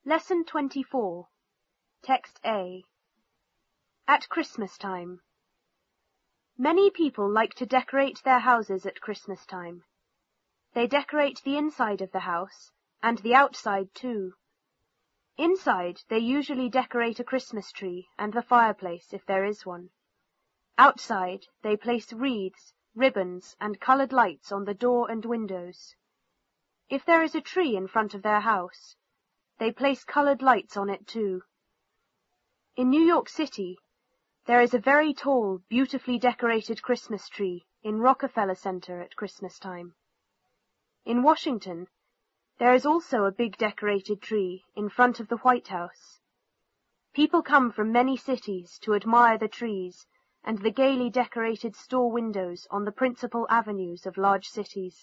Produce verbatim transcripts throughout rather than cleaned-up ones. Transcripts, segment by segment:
Lesson twenty-four. Text A. At Christmas time. Many people like to decorate their houses at Christmas time. They decorate the inside of the house and the outside too. Inside, they usually decorate a Christmas tree and the fireplace if there is one. Outside, they place wreaths, ribbons, and colored lights on the door and windows. If there is a tree in front of their house, they place colored lights on it too. In New York City, there is a very tall, beautifully decorated Christmas tree in Rockefeller Center at Christmas time. In Washington, there is also a big decorated tree in front of the White House. People come from many cities to admire the trees and the gaily decorated store windows on the principal avenues of large cities.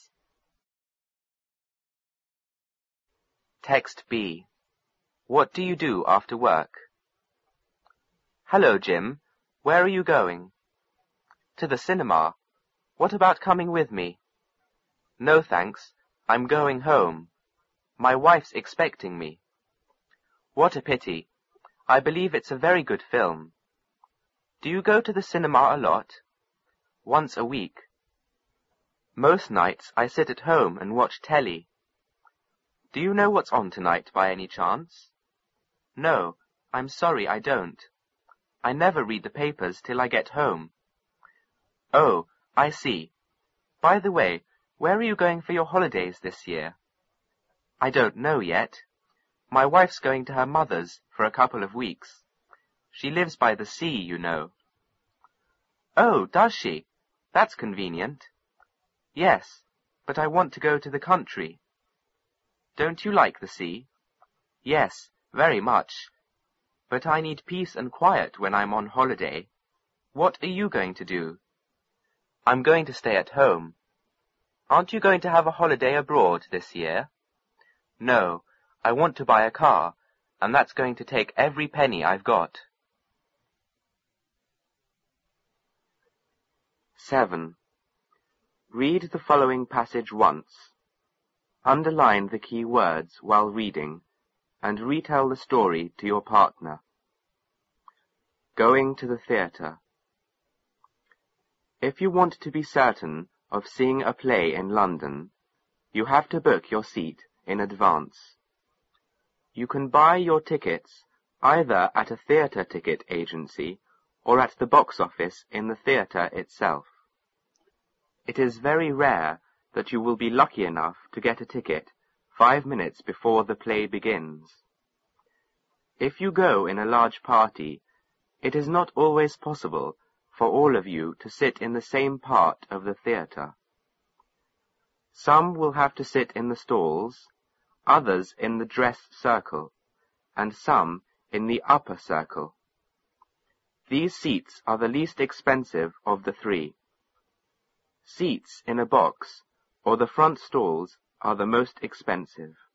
Text B. What do you do after work? Hello, Jim. Where are you going? To the cinema. What about coming with me? No, thanks. I'm going home. My wife's expecting me. What a pity. I believe it's a very good film. Do you go to the cinema a lot? Once a week. Most nights I sit at home and watch telly. Do you know what's on tonight by any chance? No, I'm sorry I don't. I never read the papers till I get home. Oh, I see. By the way, where are you going for your holidays this year? I don't know yet. My wife's going to her mother's for a couple of weeks. She lives by the sea, you know. Oh, does she? That's convenient. Yes, but I want to go to the country. Don't you like the sea? Yes, very much. But I need peace and quiet when I'm on holiday. What are you going to do? I'm going to stay at home. Aren't you going to have a holiday abroad this year? No, I want to buy a car, and that's going to take every penny I've got. seven. Read the following passage once. Underline the key words while reading, and retell the story to your partner. Going to the theatre. If you want to be certain of seeing a play in London, you have to book your seat in advance. You can buy your tickets either at a theatre ticket agency or at the box office in the theatre itself. It is very rare that you will be lucky enough to get a ticket five minutes before the play begins. If you go in a large party, it is not always possible for all of you to sit in the same part of the theatre. Some will have to sit in the stalls, others in the dress circle, and some in the upper circle. These seats are the least expensive of the three. Seats in a box or the front stalls are the most expensive.